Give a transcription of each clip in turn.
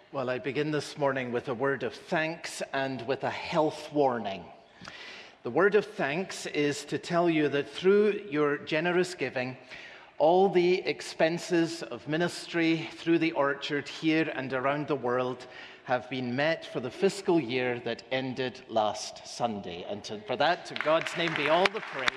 Well, I begin this morning with a word of thanks and with a health warning. The word of thanks is to tell you that through your generous giving, all the expenses of ministry through the Orchard here and around the world have been met for the fiscal year that ended last Sunday. And for that, to God's name be all the praise.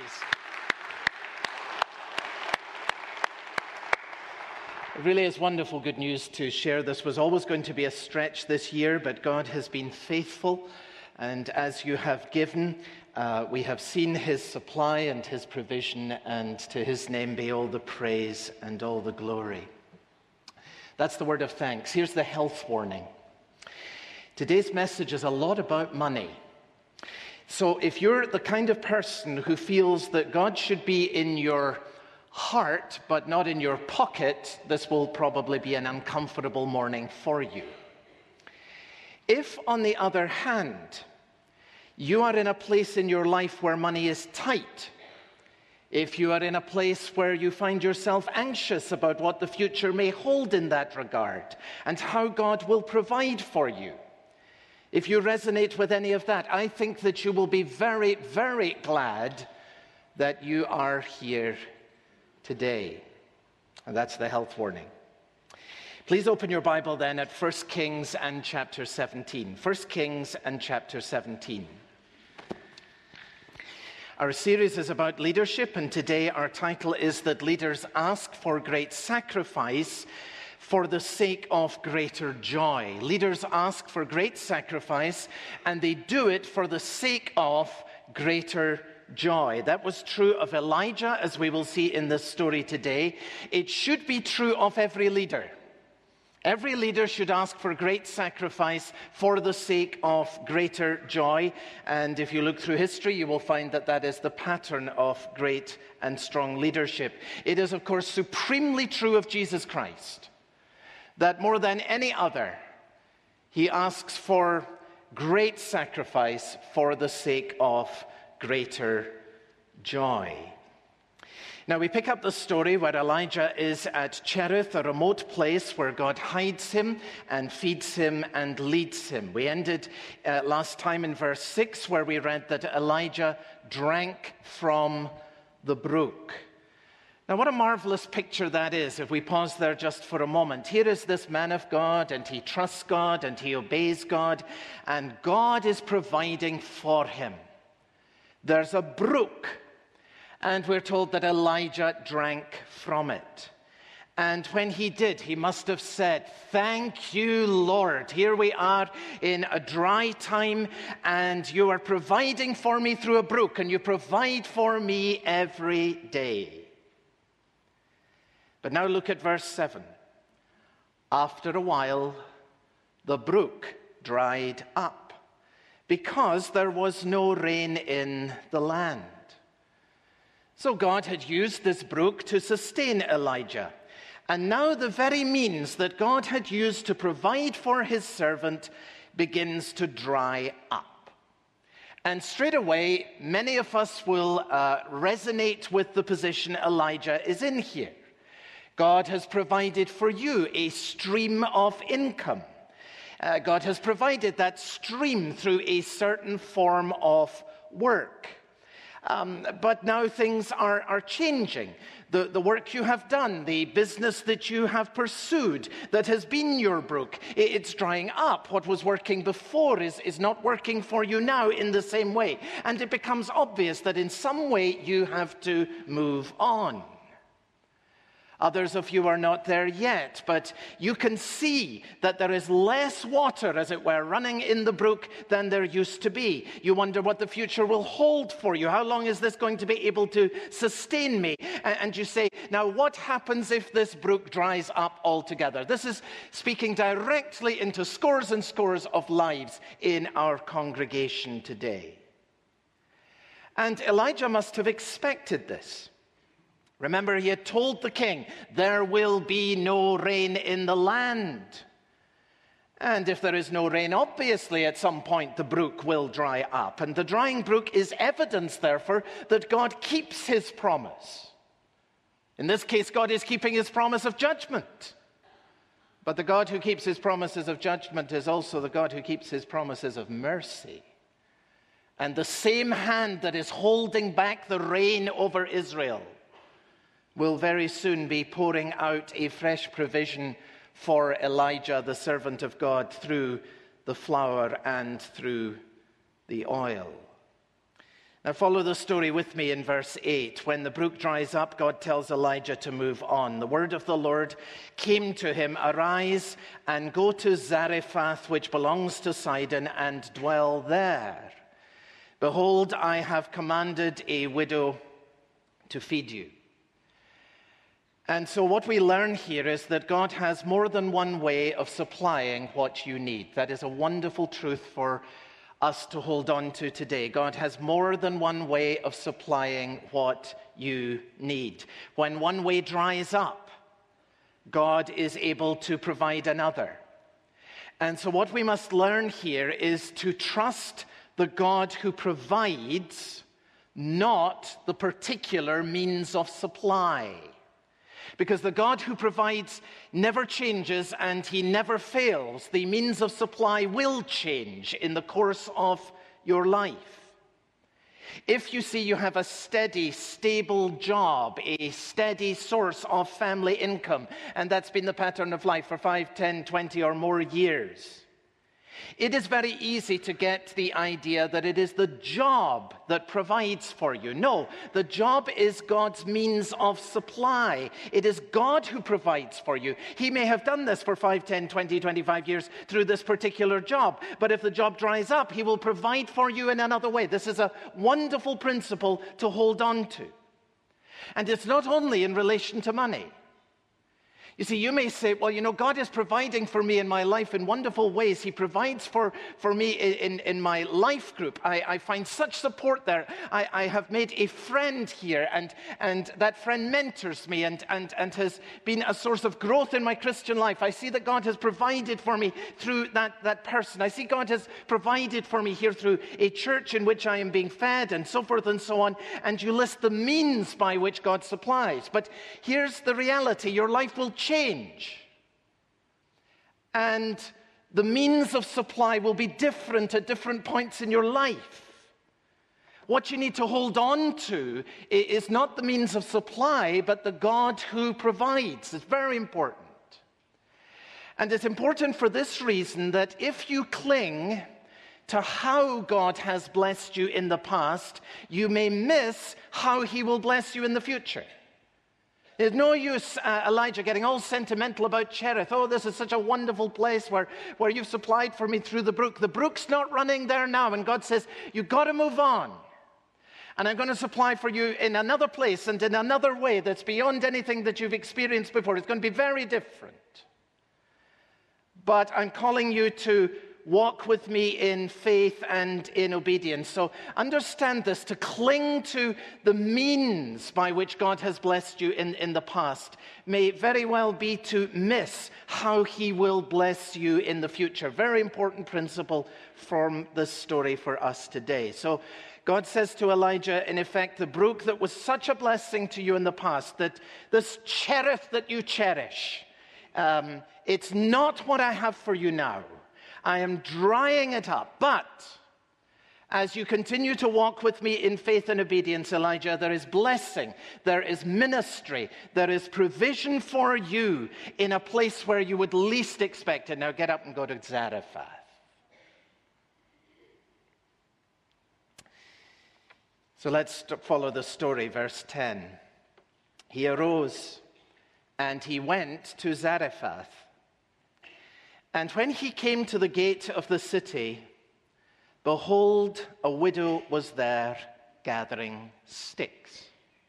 It really is wonderful good news to share. This was always going to be a stretch this year, but God has been faithful. And as you have given, we have seen his supply and his provision, and to his name be all the praise and all the glory. That's the word of thanks. Here's the health warning. Today's message is a lot about money. So if you're the kind of person who feels that God should be in your heart but not in your pocket, this will probably be an uncomfortable morning for you. If, on the other hand, you are in a place in your life where money is tight, if you are in a place where you find yourself anxious about what the future may hold in that regard and how God will provide for you, if you resonate with any of that, I think that you will be very, very glad that you are here today. And that's the health warning. Please open your Bible then at 1 Kings and chapter 17. 1 Kings and chapter 17. Our series is about leadership, and today our title is that leaders ask for great sacrifice for the sake of greater joy. Leaders ask for great sacrifice, and they do it for the sake of greater joy. That was true of Elijah, as we will see in this story today. It should be true of every leader. Every leader should ask for great sacrifice for the sake of greater joy. And if you look through history, you will find that that is the pattern of great and strong leadership. It is, of course, supremely true of Jesus Christ, that more than any other, he asks for great sacrifice for the sake of greater joy. Now we pick up the story where Elijah is at Cherith, a remote place where God hides him and feeds him and leads him. We ended last time in verse 6 where we read that Elijah drank from the brook. Now what a marvelous picture that is if we pause there just for a moment. Here is this man of God, and he trusts God and he obeys God, and God is providing for him. There's a brook, and we're told that Elijah drank from it. And when he did, he must have said, "Thank you, Lord. Here we are in a dry time, and you are providing for me through a brook, and you provide for me every day." But now look at verse 7. After a while, the brook dried up, because there was no rain in the land. So God had used this brook to sustain Elijah. And now the very means that God had used to provide for his servant begins to dry up. And straight away, many of us will resonate with the position Elijah is in here. God has provided for you a stream of income. God has provided that stream through a certain form of work. But now things are changing. The work you have done, the business that you have pursued, that has been your brook, it's drying up. What was working before is not working for you now in the same way. And it becomes obvious that in some way you have to move on. Others of you are not there yet, but you can see that there is less water, as it were, running in the brook than there used to be. You wonder what the future will hold for you. How long is this going to be able to sustain me? And you say, now what happens if this brook dries up altogether? This is speaking directly into scores and scores of lives in our congregation today. And Elijah must have expected this. Remember, he had told the king, there will be no rain in the land. And if there is no rain, obviously at some point the brook will dry up. And the drying brook is evidence, therefore, that God keeps his promise. In this case, God is keeping his promise of judgment. But the God who keeps his promises of judgment is also the God who keeps his promises of mercy. And the same hand that is holding back the rain over Israel will very soon be pouring out a fresh provision for Elijah, the servant of God, through the flour and through the oil. Now follow the story with me in verse 8. When the brook dries up, God tells Elijah to move on. The word of the Lord came to him, "Arise and go to Zarephath, which belongs to Sidon, and dwell there. Behold, I have commanded a widow to feed you." And so what we learn here is that God has more than one way of supplying what you need. That is a wonderful truth for us to hold on to today. God has more than one way of supplying what you need. When one way dries up, God is able to provide another. And so what we must learn here is to trust the God who provides, not the particular means of supply. Because the God who provides never changes and he never fails. The means of supply will change in the course of your life. If you see you have a steady, stable job, a steady source of family income, and that's been the pattern of life for 5, 10, 20 or more years, it is very easy to get the idea that it is the job that provides for you. No, the job is God's means of supply. It is God who provides for you. He may have done this for 5, 10, 20, 25 years through this particular job. But if the job dries up, he will provide for you in another way. This is a wonderful principle to hold on to. And it's not only in relation to money. You see, you may say, well, you know, God is providing for me in my life in wonderful ways. He provides for me in my life group. I find such support there. I have made a friend here, and that friend mentors me and has been a source of growth in my Christian life. I see that God has provided for me through that person. I see God has provided for me here through a church in which I am being fed, and so forth and so on. And you list the means by which God supplies. But here's the reality. Your life will change. And the means of supply will be different at different points in your life. What you need to hold on to is not the means of supply, but the God who provides. It's very important. And it's important for this reason, that if you cling to how God has blessed you in the past, you may miss how he will bless you in the future. There's no use, Elijah, getting all sentimental about Cherith. Oh, this is such a wonderful place where you've supplied for me through the brook. The brook's not running there now, and God says, you've got to move on. And I'm going to supply for you in another place and in another way that's beyond anything that you've experienced before. It's going to be very different. But I'm calling you to walk with me in faith and in obedience. So understand this, to cling to the means by which God has blessed you in the past may very well be to miss how he will bless you in the future. Very important principle from this story for us today. So God says to Elijah, in effect, the brook that was such a blessing to you in the past, that this Cherith that you cherish, it's not what I have for you now. I am drying it up. But as you continue to walk with me in faith and obedience, Elijah, there is blessing, there is ministry, there is provision for you in a place where you would least expect it. Now get up and go to Zarephath. So let's follow the story, verse 10. He arose and he went to Zarephath. And when he came to the gate of the city, behold, a widow was there gathering sticks.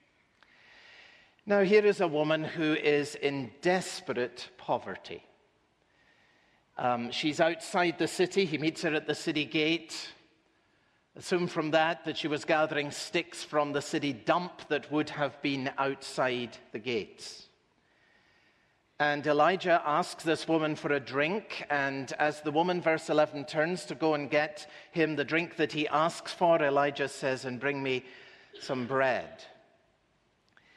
Now here is a woman who is in desperate poverty. She's outside the city. He meets her at the city gate. Assume from that she was gathering sticks from the city dump that would have been outside the gates. And Elijah asks this woman for a drink, and as the woman, verse 11, turns to go and get him the drink that he asks for, Elijah says, and bring me some bread.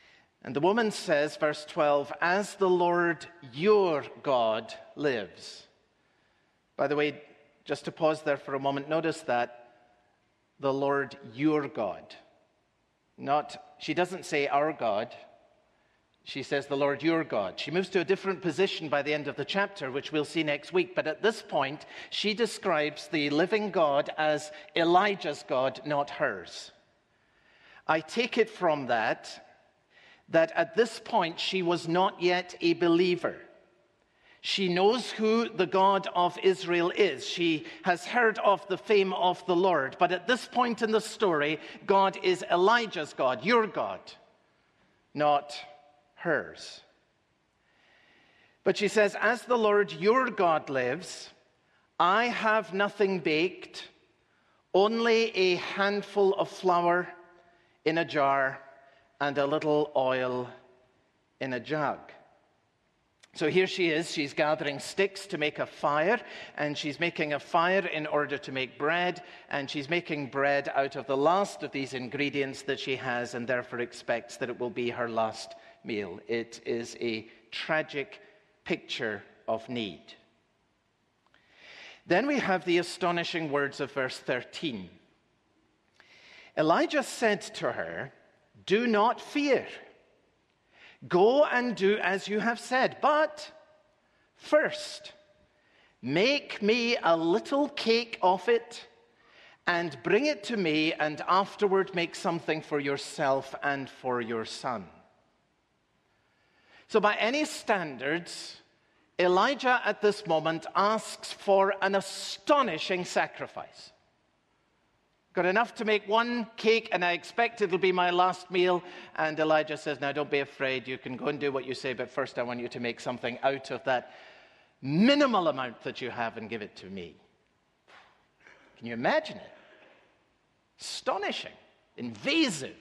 And the woman says, verse 12, "As the Lord your God lives." By the way, just to pause there for a moment, notice that the Lord your God. She doesn't say our God. She says the Lord your God. She moves to a different position by the end of the chapter, which we'll see next week. But at this point, she describes the living God as Elijah's God, not hers. I take it from that at this point she was not yet a believer. She knows who the God of Israel is. She has heard of the fame of the Lord. But at this point in the story, God is Elijah's God, your God, not hers. But she says, "As the Lord your God lives, I have nothing baked, only a handful of flour in a jar and a little oil in a jug." So here she is, she's gathering sticks to make a fire, and she's making a fire in order to make bread, and she's making bread out of the last of these ingredients that she has, and therefore expects that it will be her last meal. It is a tragic picture of need. Then we have the astonishing words of verse 13. Elijah said to her, "Do not fear. Go and do as you have said, but first make me a little cake of it and bring it to me, and afterward make something for yourself and for your son." So by any standards, Elijah at this moment asks for an astonishing sacrifice. Got enough to make one cake, and I expect it'll be my last meal. And Elijah says, "Now don't be afraid. You can go and do what you say, but first I want you to make something out of that minimal amount that you have and give it to me." Can you imagine it? Astonishing, invasive.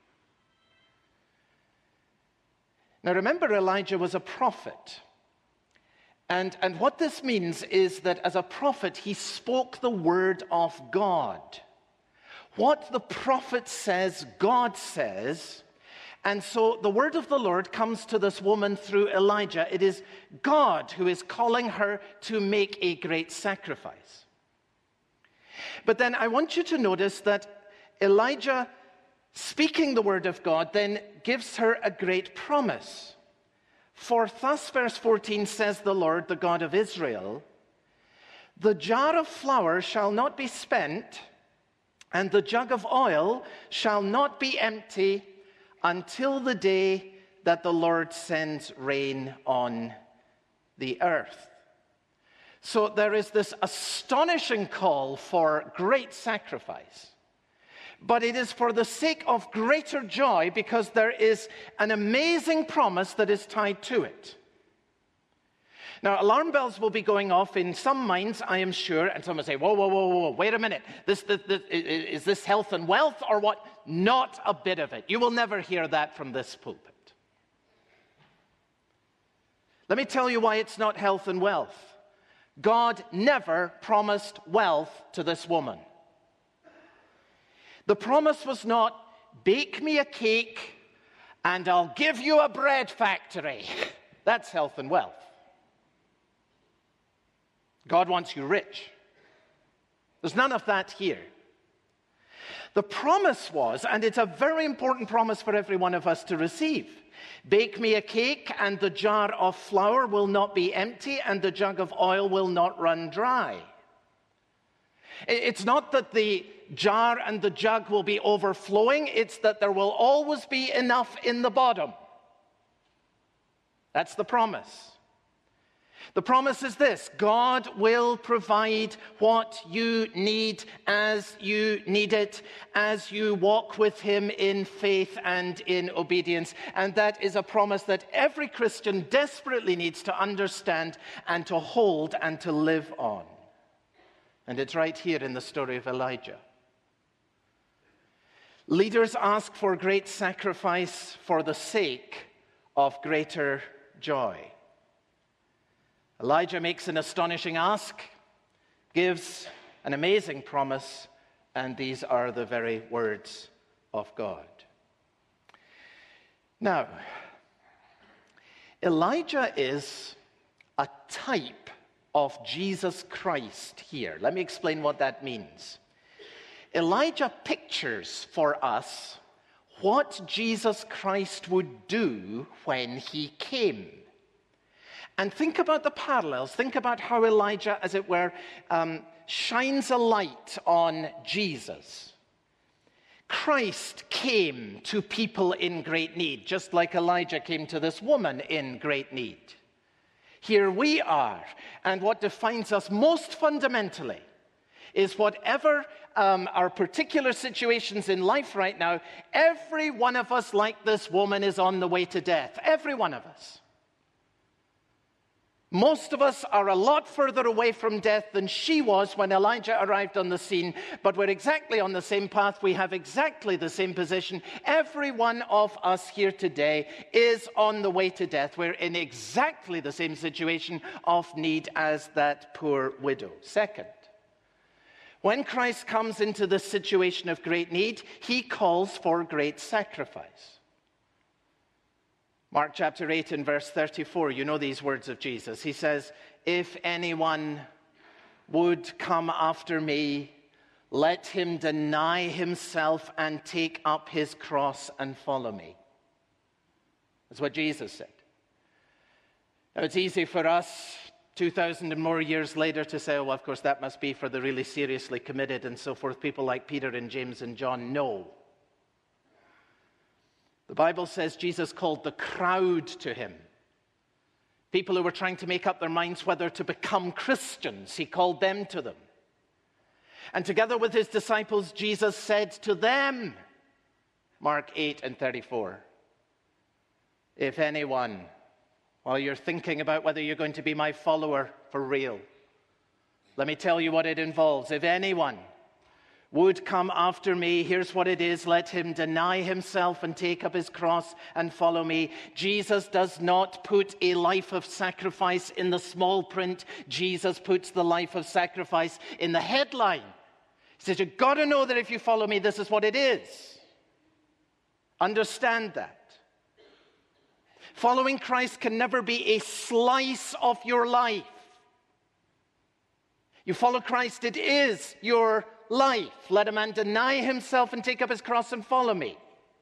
Now remember, Elijah was a prophet. And what this means is that as a prophet, he spoke the word of God. What the prophet says, God says. And so the word of the Lord comes to this woman through Elijah. It is God who is calling her to make a great sacrifice. But then I want you to notice that Elijah, speaking the word of God, then gives her a great promise. "For thus," verse 14 says the Lord, the God of Israel, "the jar of flour shall not be spent, and the jug of oil shall not be empty until the day that the Lord sends rain on the earth." So there is this astonishing call for great sacrifice. But it is for the sake of greater joy, because there is an amazing promise that is tied to it. Now, alarm bells will be going off in some minds, I am sure, and some will say, whoa, wait a minute. Is this health and wealth or what? Not a bit of it. You will never hear that from this pulpit. Let me tell you why it's not health and wealth. God never promised wealth to this woman. The promise was not, "Bake me a cake and I'll give you a bread factory." That's health and wealth. God wants you rich. There's none of that here. The promise was, and it's a very important promise for every one of us to receive, "Bake me a cake and the jar of flour will not be empty and the jug of oil will not run dry." It's not that the jar and the jug will be overflowing, it's that there will always be enough in the bottom. That's the promise. The promise is this: God will provide what you need as you need it, as you walk with him in faith and in obedience. And that is a promise that every Christian desperately needs to understand and to hold and to live on. And it's right here in the story of Elijah. Leaders ask for great sacrifice for the sake of greater joy. Elijah makes an astonishing ask, gives an amazing promise, and these are the very words of God. Now, Elijah is a type of Jesus Christ here. Let me explain what that means. Elijah pictures for us what Jesus Christ would do when he came. And think about the parallels. Think about how Elijah, as it were, shines a light on Jesus. Christ came to people in great need, just like Elijah came to this woman in great need. Here we are, and what defines us most fundamentally is whatever our particular situations in life right now, every one of us, like this woman, is on the way to death. Every one of us. Most of us are a lot further away from death than she was when Elijah arrived on the scene, but we're exactly on the same path. We have exactly the same position. Every one of us here today is on the way to death. We're in exactly the same situation of need as that poor widow. Second, when Christ comes into this situation of great need, he calls for great sacrifice. Mark chapter 8 and verse 34, you know these words of Jesus. He says, "If anyone would come after me, let him deny himself and take up his cross and follow me." That's what Jesus said. Now, it's easy for us 2,000 and more years later to say, oh, well, of course, that must be for the really seriously committed and so forth, people like Peter and James and John. No. The Bible says Jesus called the crowd to him. People who were trying to make up their minds whether to become Christians, he called them to them. And together with his disciples, Jesus said to them, Mark 8 and 34, "If anyone, while you're thinking about whether you're going to be my follower for real, let me tell you what it involves. If anyone would come after me, here's what it is. Let him deny himself and take up his cross and follow me." Jesus does not put a life of sacrifice in the small print. Jesus puts the life of sacrifice in the headline. He says, you've got to know that if you follow me, this is what it is. Understand that. Following Christ can never be a slice of your life. You follow Christ, it is your life. Let a man deny himself and take up his cross and follow me.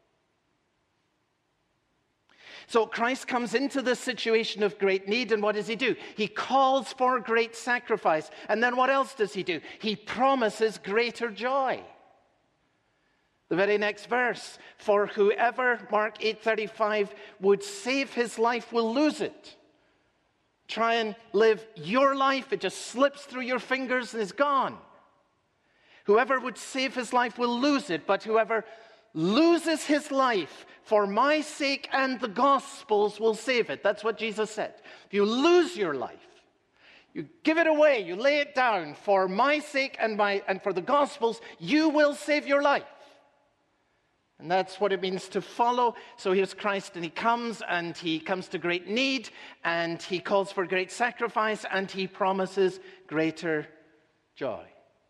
So Christ comes into this situation of great need, and what does he do? He calls for great sacrifice. And then what else does he do? He promises greater joy. The very next verse, "For whoever," Mark 8:35, "would save his life will lose it." Try and live your life, it just slips through your fingers and is gone. Whoever would save his life will lose it, but whoever loses his life for my sake and the gospel's will save it. That's what Jesus said. If you lose your life, you give it away, you lay it down for my sake and for the gospel's, you will save your life. And that's what it means to follow. So here's Christ, and he comes to great need, and he calls for great sacrifice, and he promises greater joy.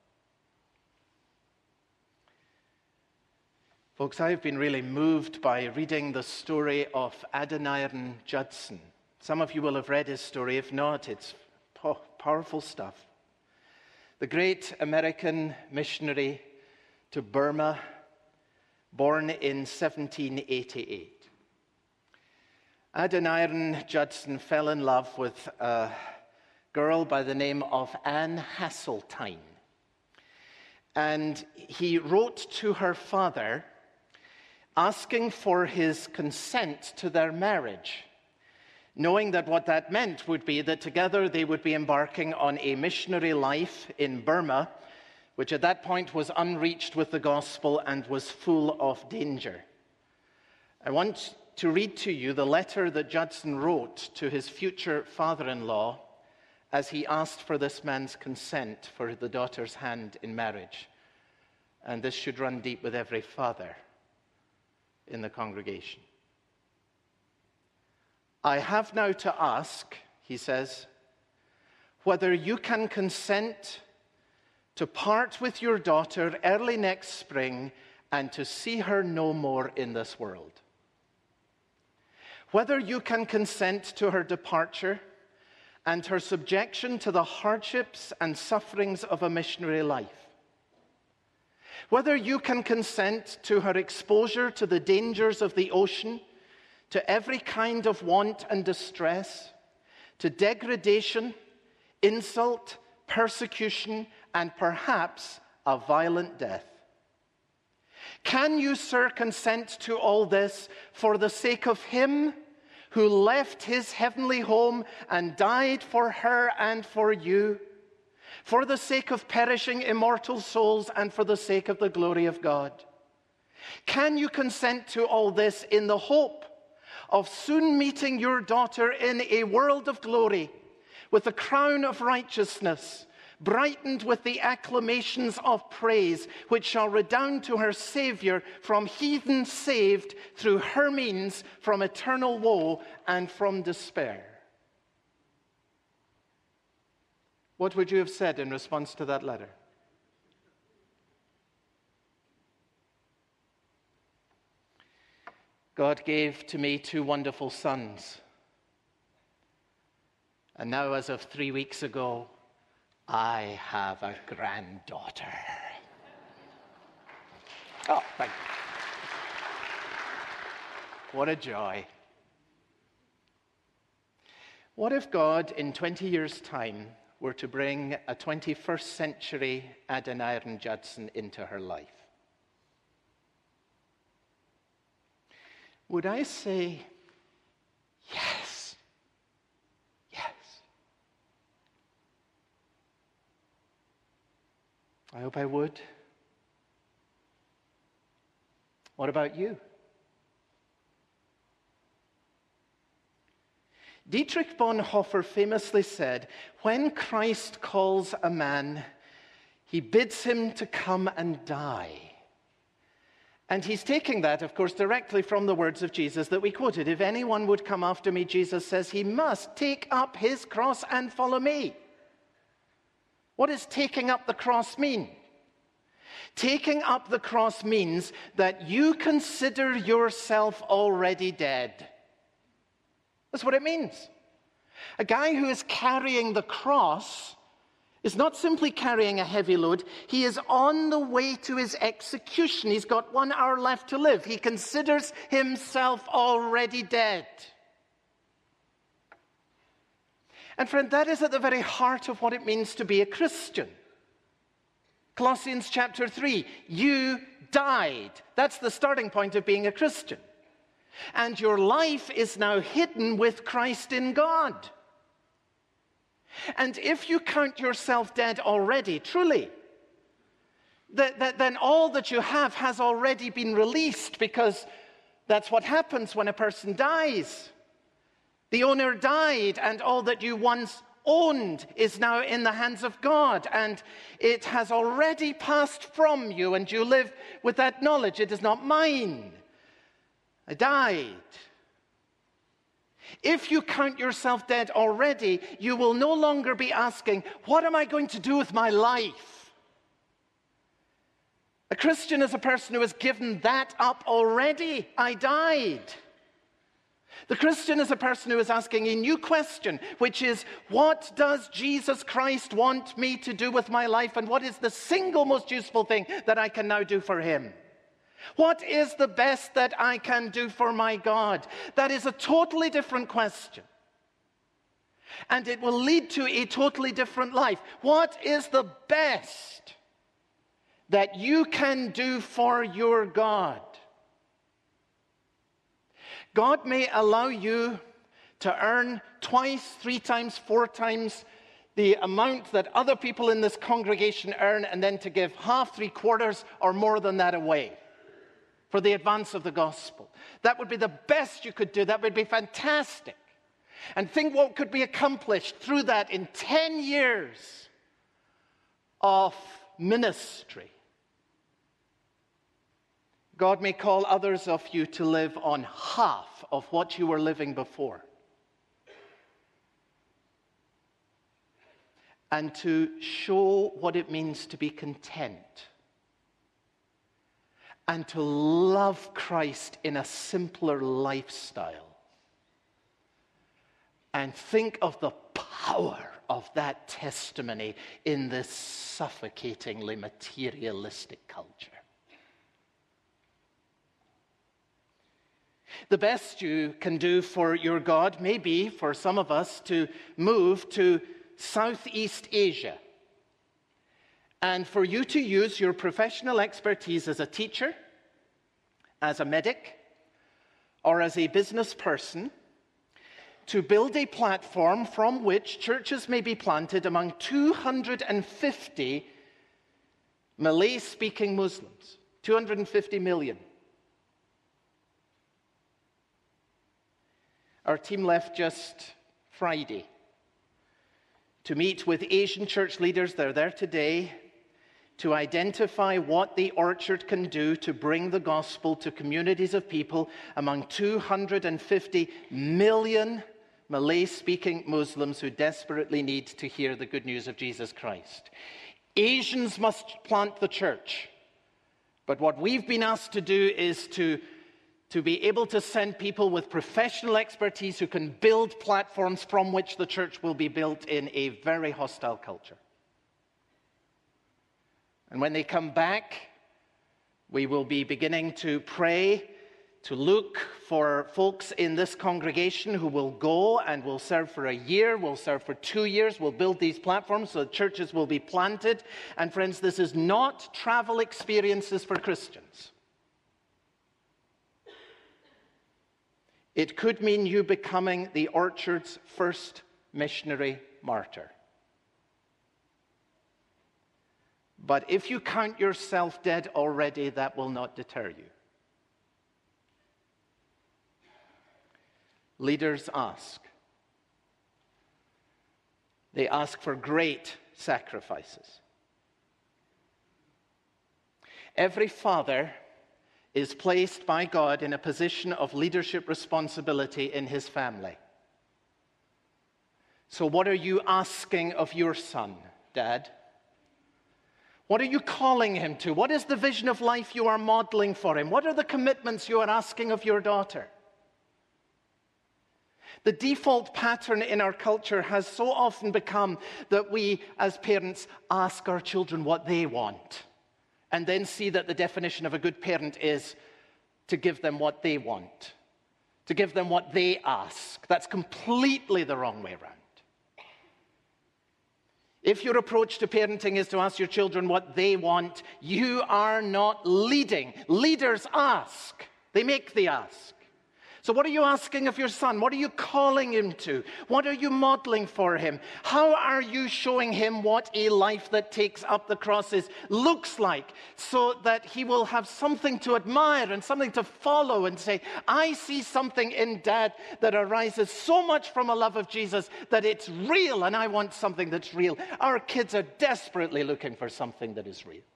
Folks, I've been really moved by reading the story of Adoniram Judson. Some of you will have read his story. If not, it's powerful stuff. The great American missionary to Burma, born in 1788. Adoniram Judson fell in love with a girl by the name of Anne Hasseltine. And he wrote to her father asking for his consent to their marriage, knowing that what that meant would be that together they would be embarking on a missionary life in Burma, which at that point was unreached with the gospel and was full of danger. I want to read to you the letter that Judson wrote to his future father-in-law as he asked for this man's consent for the daughter's hand in marriage. And this should run deep with every father in the congregation. "I have now to ask," he says, "whether you can consent to part with your daughter early next spring and to see her no more in this world." whether you can consent to her departure and her subjection to the hardships and sufferings of a missionary life, whether you can consent to her exposure to the dangers of the ocean, to every kind of want and distress, to degradation, insult, persecution, and perhaps a violent death. Can you, sir, consent to all this for the sake of him who left his heavenly home and died for her and for you, for the sake of perishing immortal souls and for the sake of the glory of God? Can you consent to all this in the hope of soon meeting your daughter in a world of glory with the crown of righteousness, brightened with the acclamations of praise, which shall redound to her Savior, from heathen saved through her means from eternal woe and from despair? What would you have said in response to that letter? God gave to me 2 wonderful sons. And now, as of 3 weeks ago, I have a granddaughter. Oh, thank you. What a joy. What if God, in 20 years' time, were to bring a 21st century Adoniram Judson into her life? Would I say, yes, yes? I hope I would. What about you? Dietrich Bonhoeffer famously said, when Christ calls a man, he bids him to come and die. And he's taking that, of course, directly from the words of Jesus that we quoted. If anyone would come after me, Jesus says, he must take up his cross and follow me. What does taking up the cross mean? Taking up the cross means that you consider yourself already dead. That's what it means. A guy who is carrying the cross is not simply carrying a heavy load. He is on the way to his execution. He's got 1 hour left to live. He considers himself already dead. And friend, that is at the very heart of what it means to be a Christian. Colossians chapter 3, you died. That's the starting point of being a Christian. And your life is now hidden with Christ in God. And if you count yourself dead already, truly, then all that you have has already been released, because that's what happens when a person dies. The owner died, and all that you once owned is now in the hands of God, and it has already passed from you, and you live with that knowledge. It is not mine. I died. If you count yourself dead already, you will no longer be asking, what am I going to do with my life? A Christian is a person who has given that up already. I died. The Christian is a person who is asking a new question, which is, what does Jesus Christ want me to do with my life, and what is the single most useful thing that I can now do for him? What is the best that I can do for my God? That is a totally different question. And it will lead to a totally different life. What is the best that you can do for your God? God may allow you to earn 2, 3 times, 4 times the amount that other people in this congregation earn, and then to give half, 3/4, or more than that away for the advance of the gospel. That would be the best you could do. That would be fantastic. And think what could be accomplished through that in 10 years of ministry. God may call others of you to live on half of what you were living before, and to show what it means to be content and to love Christ in a simpler lifestyle. And think of the power of that testimony in this suffocatingly materialistic culture. The best you can do for your God may be, for some of us, to move to Southeast Asia, and for you to use your professional expertise as a teacher, as a medic, or as a business person to build a platform from which churches may be planted among 250 Malay-speaking Muslims, 250 million. Our team left just Friday to meet with Asian church leaders. They're there today to identify what the Orchard can do to bring the gospel to communities of people among 250 million Malay-speaking Muslims who desperately need to hear the good news of Jesus Christ. Asians must plant the church, but what we've been asked to do is to be able to send people with professional expertise who can build platforms from which the church will be built in a very hostile culture. And when they come back, we will be beginning to pray, to look for folks in this congregation who will go and will serve for a year, will serve for 2 years, will build these platforms so that churches will be planted. And friends, this is not travel experiences for Christians. It could mean you becoming the Orchard's first missionary martyr. But if you count yourself dead already, that will not deter you. Leaders ask. They ask for great sacrifices. Every father is placed by God in a position of leadership responsibility in his family. So what are you asking of your son, Dad? What are you calling him to? What is the vision of life you are modeling for him? What are the commitments you are asking of your daughter? The default pattern in our culture has so often become that we, as parents, ask our children what they want, and then see that the definition of a good parent is to give them what they want, to give them what they ask. That's completely the wrong way around. If your approach to parenting is to ask your children what they want, you are not leading. Leaders ask. They make the ask. So what are you asking of your son? What are you calling him to? What are you modeling for him? How are you showing him what a life that takes up the crosses looks like, so that he will have something to admire and something to follow and say, I see something in Dad that arises so much from a love of Jesus that it's real, and I want something that's real. Our kids are desperately looking for something that is real.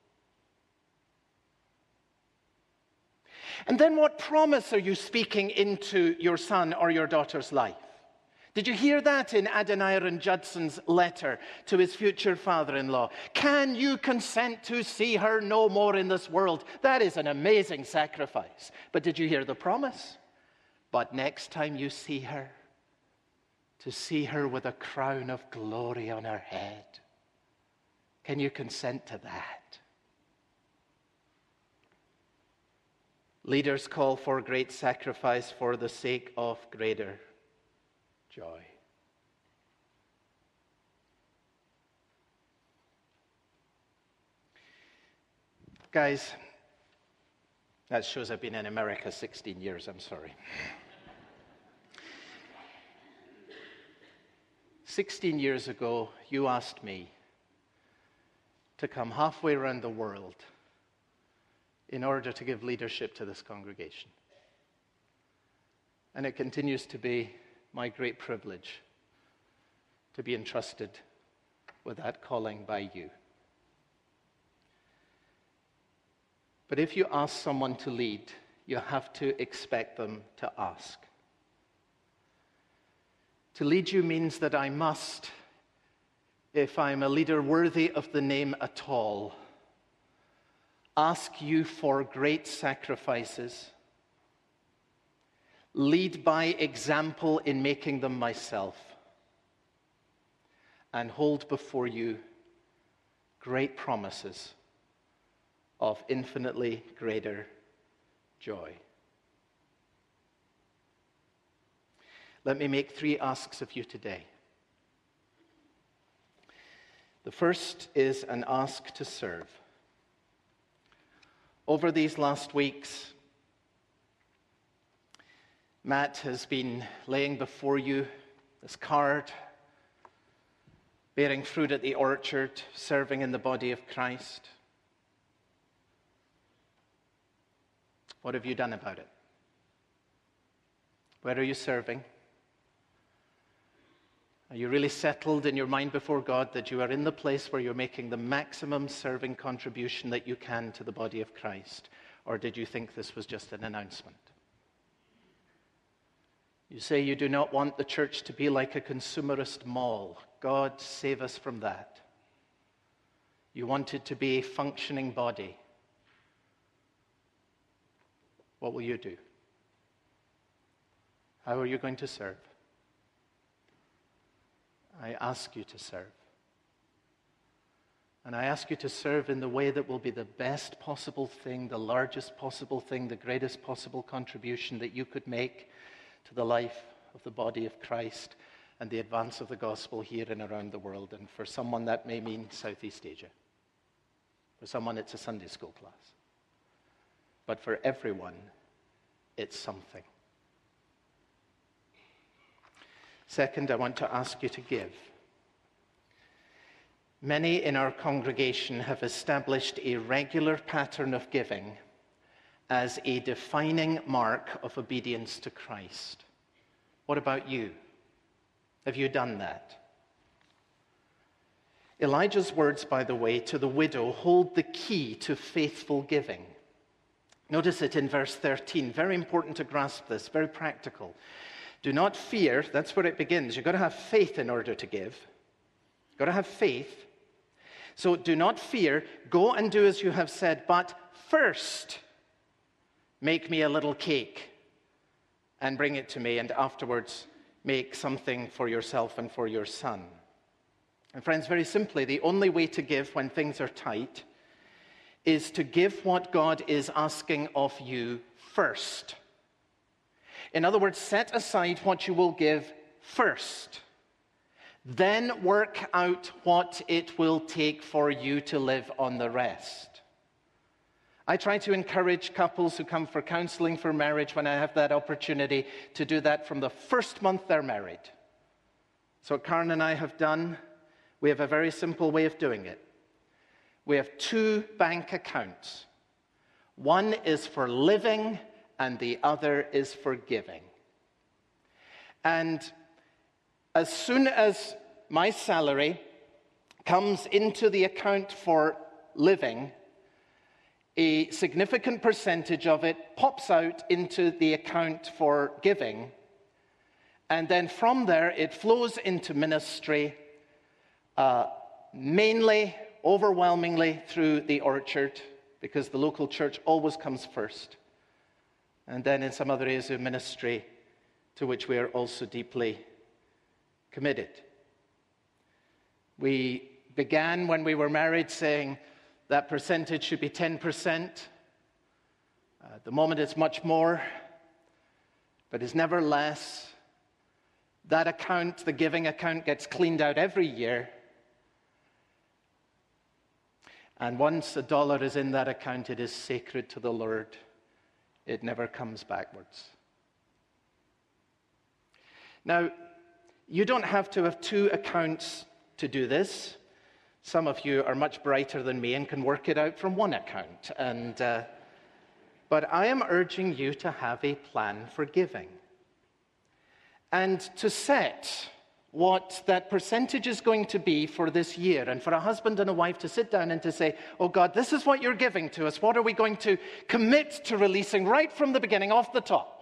And then what promise are you speaking into your son or your daughter's life? Did you hear that in Adoniram Judson's letter to his future father-in-law? Can you consent to see her no more in this world? That is an amazing sacrifice. But did you hear the promise? But next time you see her, to see her with a crown of glory on her head. Can you consent to that? Leaders call for great sacrifice for the sake of greater joy. Guys, that shows I've been in America 16 years, I'm sorry. 16 years ago, you asked me to come halfway around the world in order to give leadership to this congregation. And it continues to be my great privilege to be entrusted with that calling by you. But if you ask someone to lead, you have to expect them to ask. To lead you means that I must, if I'm a leader worthy of the name at all, ask you for great sacrifices, lead by example in making them myself, and hold before you great promises of infinitely greater joy. Let me make 3 asks of you today. The first is an ask to serve. Over these last weeks, Matt has been laying before you this card, bearing fruit at the orchard, serving in the body of Christ. What have you done about it? Where are you serving? Are you really settled in your mind before God that you are in the place where you're making the maximum serving contribution that you can to the body of Christ? Or did you think this was just an announcement? You say you do not want the church to be like a consumerist mall. God save us from that. You want it to be a functioning body. What will you do? How are you going to serve? I ask you to serve. And I ask you to serve in the way that will be the best possible thing, the largest possible thing, the greatest possible contribution that you could make to the life of the body of Christ and the advance of the gospel here and around the world. And for someone, that may mean Southeast Asia. For someone, it's a Sunday school class. But for everyone, it's something. Second, I want to ask you to give. Many in our congregation have established a regular pattern of giving as a defining mark of obedience to Christ. What about you? Have you done that? Elijah's words, by the way, to the widow hold the key to faithful giving. Notice it in verse 13. Very important to grasp this, very practical. Do not fear. That's where it begins. You've got to have faith in order to give. You've got to have faith. So do not fear. Go and do as you have said. But first, make me a little cake and bring it to me. And afterwards, make something for yourself and for your son. And friends, very simply, the only way to give when things are tight is to give what God is asking of you first. In other words, set aside what you will give first. Then work out what it will take for you to live on the rest. I try to encourage couples who come for counseling for marriage when I have that opportunity to do that from the first month they're married. So what Karen and I have done, we have a very simple way of doing it. We have 2 bank accounts. One is for living and the other is for giving. And as soon as my salary comes into the account for living, a significant percentage of it pops out into the account for giving. And then from there, it flows into ministry, mainly, overwhelmingly through the orchard, because the local church always comes first. And then in some other areas of ministry to which we are also deeply committed. We began when we were married saying that percentage should be 10%. At the moment it's much more, but it's never less. That account, the giving account, gets cleaned out every year. And once a dollar is in that account, it is sacred to the Lord. It never comes backwards. Now, you don't have to have 2 accounts to do this. Some of you are much brighter than me and can work it out from 1 account. But I am urging you to have a plan for giving. And to set what that percentage is going to be for this year, and for a husband and a wife to sit down and to say, oh God, this is what you're giving to us. What are we going to commit to releasing right from the beginning, off the top?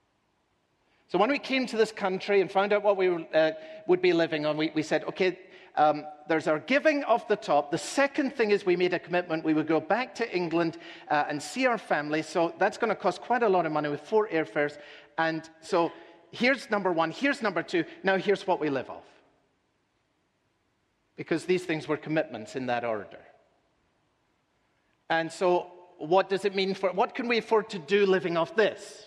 So when we came to this country and found out what we would be living on, we said, okay, There's our giving off the top. The second thing is we made a commitment. We would go back to England and see our family. So that's going to cost quite a lot of money with 4 airfares. And so here's number one. Here's number two. Now here's what we live off. Because these things were commitments in that order. And so what does it mean what can we afford to do living off this?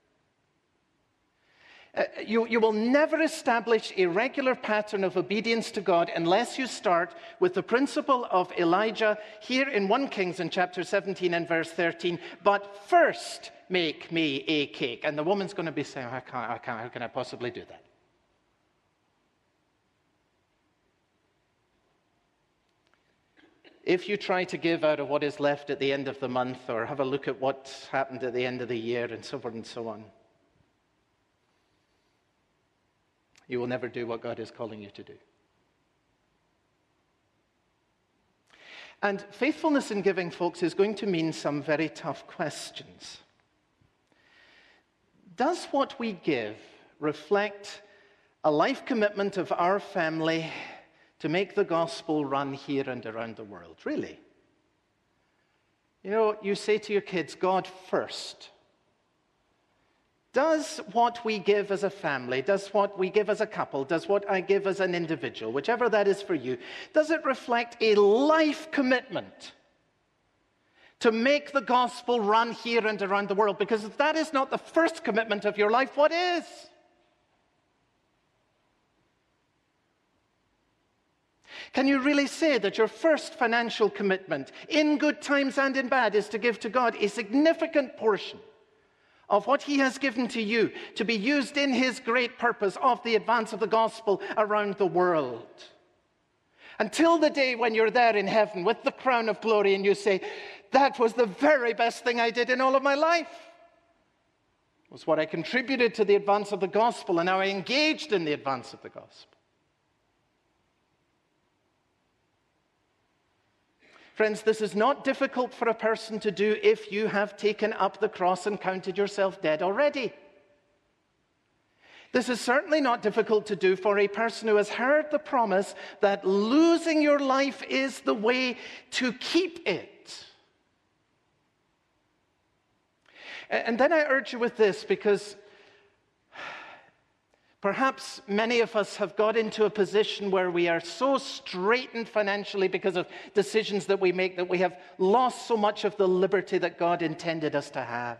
You will never establish a regular pattern of obedience to God unless you start with the principle of Elijah here in 1 Kings in chapter 17 and verse 13. But first make me a cake. And the woman's going to be saying, I can't, how can I possibly do that? If you try to give out of what is left at the end of the month or have a look at what's happened at the end of the year and so forth and so on, you will never do what God is calling you to do. And faithfulness in giving, folks, is going to mean some very tough questions. Does what we give reflect a life commitment of our family to make the gospel run here and around the world? Really? You know, you say to your kids, God first. Does what we give as a family, does what we give as a couple, does what I give as an individual, whichever that is for you, does it reflect a life commitment to make the gospel run here and around the world? Because if that is not the first commitment of your life, what is? Can you really say that your first financial commitment, in good times and in bad, is to give to God a significant portion of what he has given to you to be used in his great purpose of the advance of the gospel around the world? Until the day when you're there in heaven with the crown of glory and you say, that was the very best thing I did in all of my life. It was what I contributed to the advance of the gospel, and how I engaged in the advance of the gospel. Friends, this is not difficult for a person to do if you have taken up the cross and counted yourself dead already. This is certainly not difficult to do for a person who has heard the promise that losing your life is the way to keep it. And then I urge you with this, because perhaps many of us have got into a position where we are so straitened financially because of decisions that we make that we have lost so much of the liberty that God intended us to have.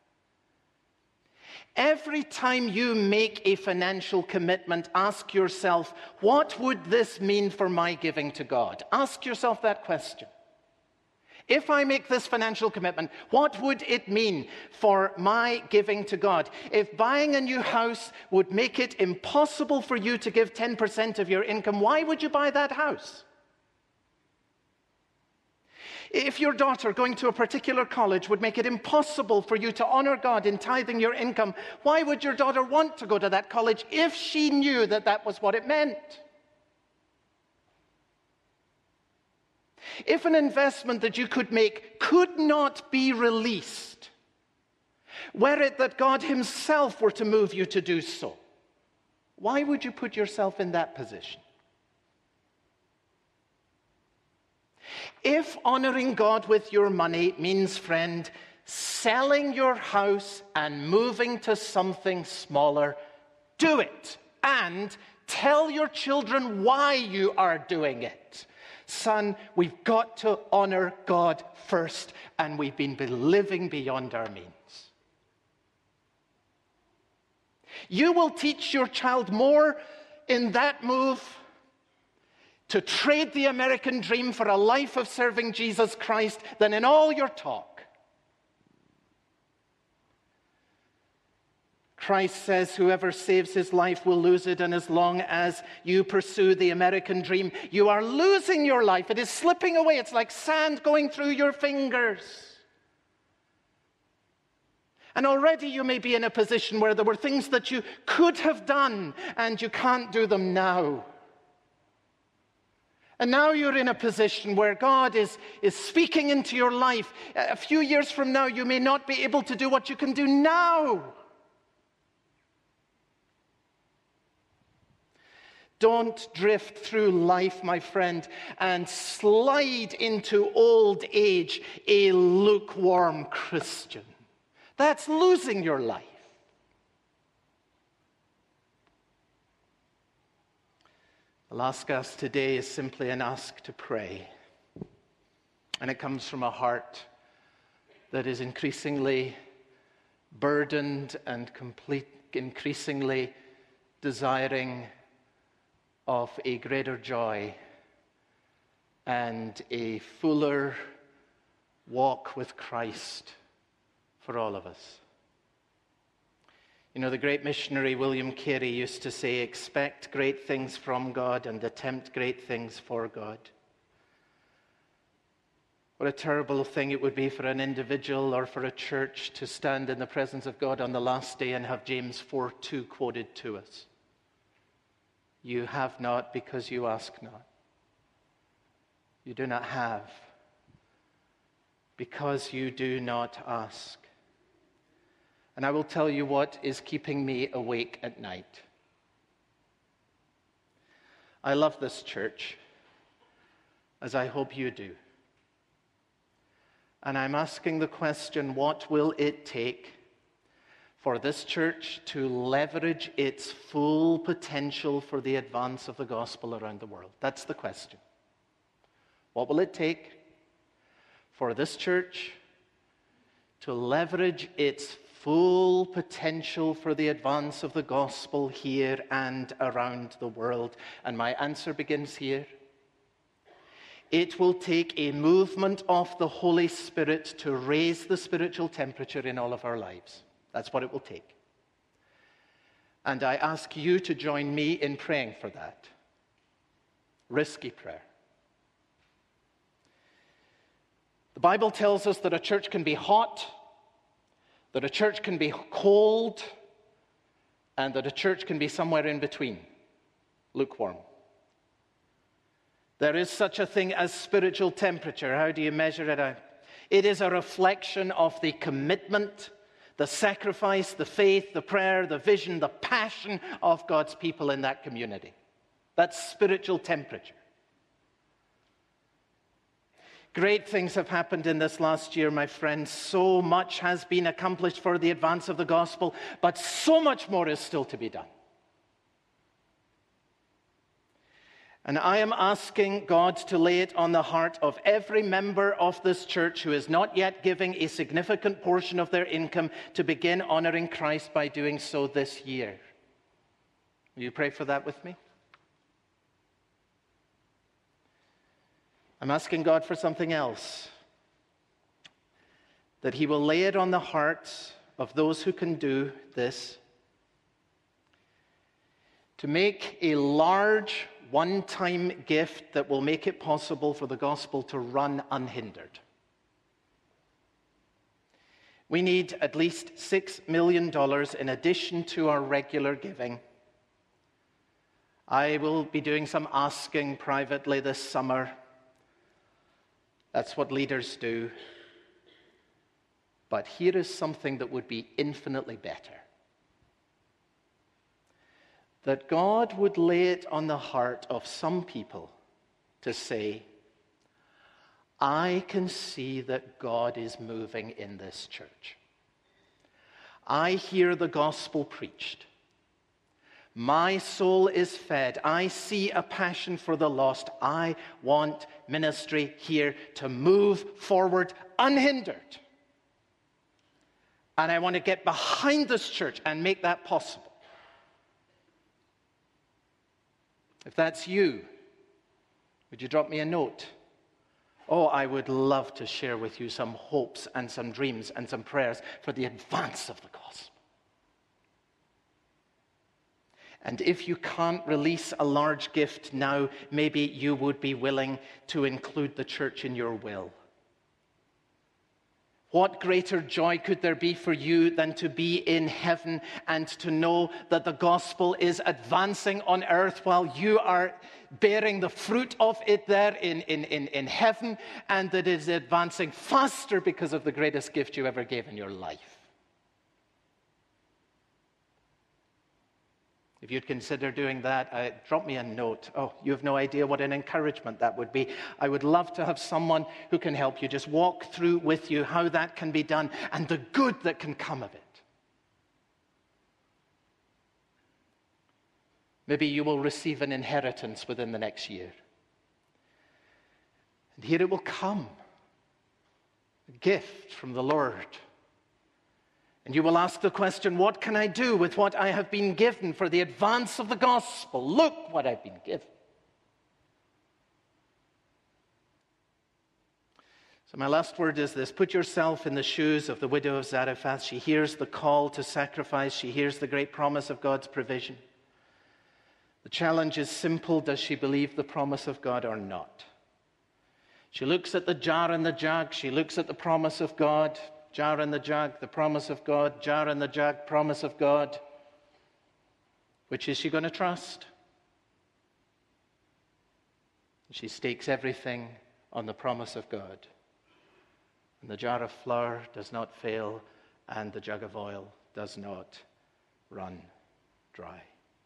Every time you make a financial commitment, ask yourself, what would this mean for my giving to God? Ask yourself that question. If I make this financial commitment, what would it mean for my giving to God? If buying a new house would make it impossible for you to give 10% of your income, why would you buy that house? If your daughter going to a particular college would make it impossible for you to honor God in tithing your income, why would your daughter want to go to that college if she knew that that was what it meant? If an investment that you could make could not be released, were it that God himself were to move you to do so, why would you put yourself in that position? If honoring God with your money means, friend, selling your house and moving to something smaller, do it. And tell your children why you are doing it. Son, we've got to honor God first, and we've been living beyond our means. You will teach your child more in that move to trade the American dream for a life of serving Jesus Christ than in all your talk. Christ says, whoever saves his life will lose it, and as long as you pursue the American dream, you are losing your life. It is slipping away. It's like sand going through your fingers. And already you may be in a position where there were things that you could have done, and you can't do them now. And now you're in a position where God is speaking into your life. A few years from now, you may not be able to do what you can do now. Don't drift through life, my friend, and slide into old age a lukewarm Christian. That's losing your life. I'll ask us today is simply an ask to pray. And it comes from a heart that is increasingly burdened and increasingly desiring of a greater joy and a fuller walk with Christ for all of us. You know, the great missionary William Carey used to say, expect great things from God and attempt great things for God. What a terrible thing it would be for an individual or for a church to stand in the presence of God on the last day and have James 4:2 quoted to us. You have not because you ask not. You do not have because you do not ask. And I will tell you what is keeping me awake at night. I love this church, as I hope you do. And I'm asking the question, what will it take for this church to leverage its full potential for the advance of the gospel around the world? That's the question. What will it take for this church to leverage its full potential for the advance of the gospel here and around the world? And my answer begins here. It will take a movement of the Holy Spirit to raise the spiritual temperature in all of our lives. That's what it will take. And I ask you to join me in praying for that. Risky prayer. The Bible tells us that a church can be hot, that a church can be cold, and that a church can be somewhere in between, lukewarm. There is such a thing as spiritual temperature. How do you measure it out? It is a reflection of the commitment, the sacrifice, the faith, the prayer, the vision, the passion of God's people in that community. That's spiritual temperature. Great things have happened in this last year, my friends. So much has been accomplished for the advance of the gospel, but so much more is still to be done. And I am asking God to lay it on the heart of every member of this church who is not yet giving a significant portion of their income to begin honoring Christ by doing so this year. Will you pray for that with me? I'm asking God for something else. That He will lay it on the hearts of those who can do this. To make a large one-time gift that will make it possible for the gospel to run unhindered. We need at least $6 million in addition to our regular giving. I will be doing some asking privately this summer. That's what leaders do. But here is something that would be infinitely better. That God would lay it on the heart of some people to say, I can see that God is moving in this church. I hear the gospel preached. My soul is fed. I see a passion for the lost. I want ministry here to move forward unhindered. And I want to get behind this church and make that possible. If that's you, would you drop me a note? Oh, I would love to share with you some hopes and some dreams and some prayers for the advance of the gospel. And if you can't release a large gift now, maybe you would be willing to include the church in your will. What greater joy could there be for you than to be in heaven and to know that the gospel is advancing on earth while you are bearing the fruit of it there in heaven, and that it is advancing faster because of the greatest gift you ever gave in your life? If you'd consider doing that, drop me a note. Oh, you have no idea what an encouragement that would be. I would love to have someone who can help you, just walk through with you how that can be done and the good that can come of it. Maybe you will receive an inheritance within the next year. And here it will come, a gift from the Lord. And you will ask the question, what can I do with what I have been given for the advance of the gospel? Look what I've been given. So my last word is this. Put yourself in the shoes of the widow of Zarephath. She hears the call to sacrifice. She hears the great promise of God's provision. The challenge is simple. Does she believe the promise of God or not? She looks at the jar and the jug. She looks at the promise of God. Jar in the jug, the promise of God. Jar in the jug, promise of God. Which is she going to trust? She stakes everything on the promise of God. And the jar of flour does not fail, and the jug of oil does not run dry.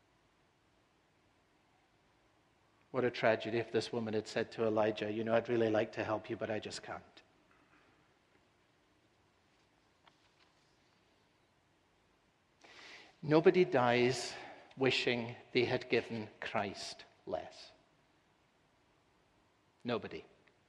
What a tragedy if this woman had said to Elijah, you know, I'd really like to help you, but I just can't. Nobody dies wishing they had given Christ less. Nobody.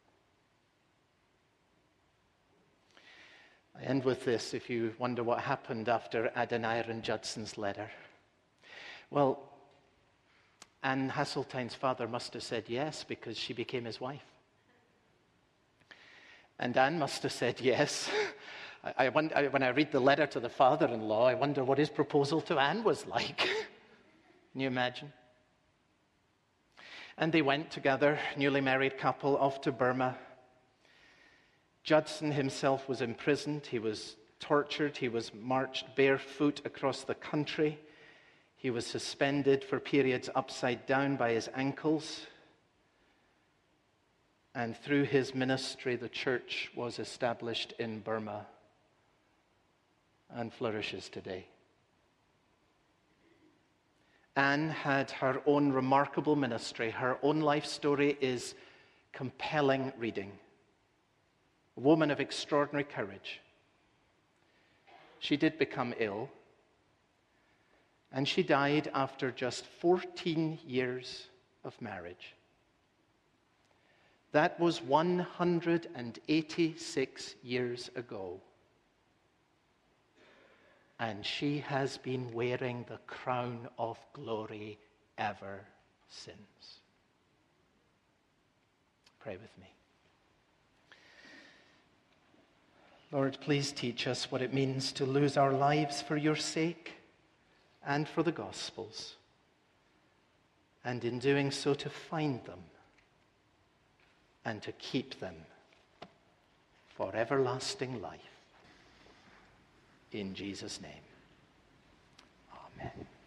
I end with this, if you wonder what happened after Adoniram Judson's letter. Well, Anne Hasseltine's father must have said yes because she became his wife. And Anne must have said yes. I wonder, when I read the letter to the father-in-law, I wonder what his proposal to Anne was like. Can you imagine? And they went together, newly married couple, off to Burma. Judson himself was imprisoned. He was tortured. He was marched barefoot across the country. He was suspended for periods upside down by his ankles. And through his ministry, the church was established in Burma and flourishes today. Anne had her own remarkable ministry. Her own life story is compelling reading. A woman of extraordinary courage. She did become ill, and she died after just 14 years of marriage. That was 186 years ago. And she has been wearing the crown of glory ever since. Pray with me. Lord, please teach us what it means to lose our lives for your sake and for the gospel's, and in doing so to find them and to keep them for everlasting life. In Jesus' name, amen.